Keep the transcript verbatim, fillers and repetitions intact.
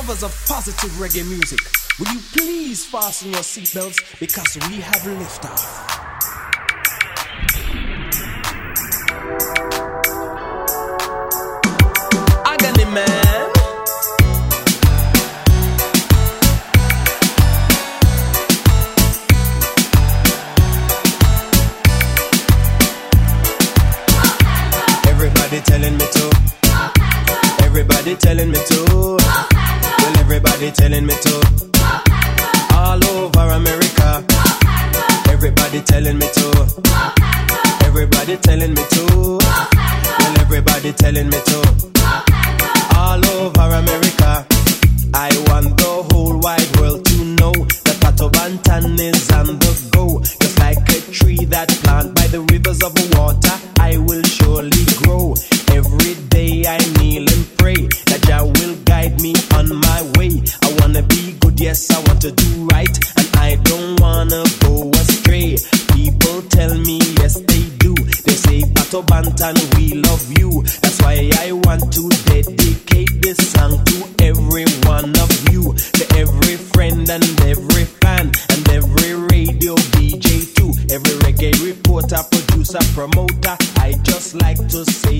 lovers of positive reggae music, will you please fasten your seatbelts because we have liftoff. Agony man. Everybody telling me to. Everybody telling me to. Well, everybody telling me to. All over America. Everybody telling me to. Everybody telling me to. Well, everybody telling me to. All over America. I want the whole wide world to know that Pato Banton is on the go. Just like a tree that planted by the rivers of water, I will surely grow. Every day I kneel and pray that Jah will guide me on my way. I wanna be good, yes, I want to do right, and I don't wanna go astray. People tell me, yes, they do. They say, Pato Banton, we love you. That's why I want to dedicate this song to every one of you, to every friend and every fan, and every radio D J too, every reggae reporter, producer, promoter. I just like to say